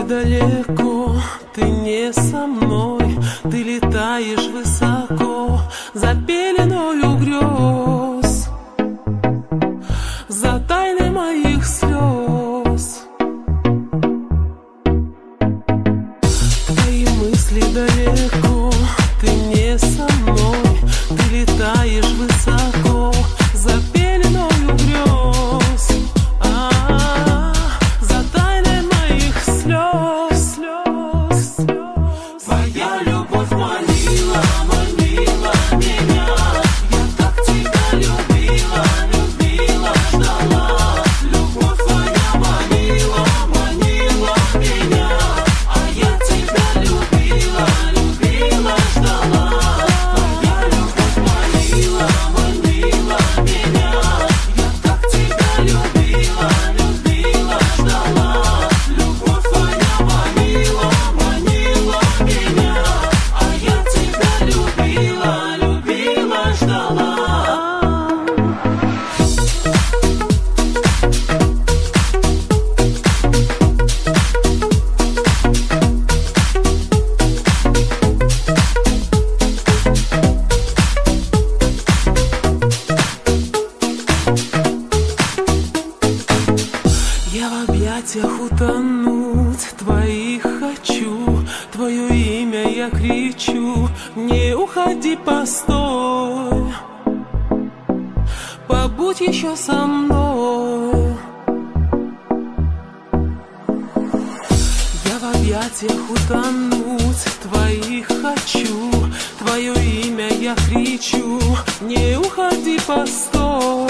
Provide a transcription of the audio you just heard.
далеко, ты не со мной, ты летаешь высоко за пеленою грез, за тайной моих слез. Твои мысли далеко, ты не со мной, ты летаешь высоко за пеленою грез, за тайной моих слез. Твоя любовь манила, манила меня, я так тебя любила, любила, ждала. Любовь твоя манила, манила меня, а я тебя любила, любила, ждала. Твоя любовь манила, манила меня, я так тебя любила, любила, ждала. Любовь твоя манила, манила меня, а я тебя любила, любила, ждала. Я в объятиях утонуть твоих хочу, твое имя я кричу, не уходи, постой, побудь еще со мной. Я в объятиях утонуть твоих хочу, твое имя я кричу, не уходи, постой,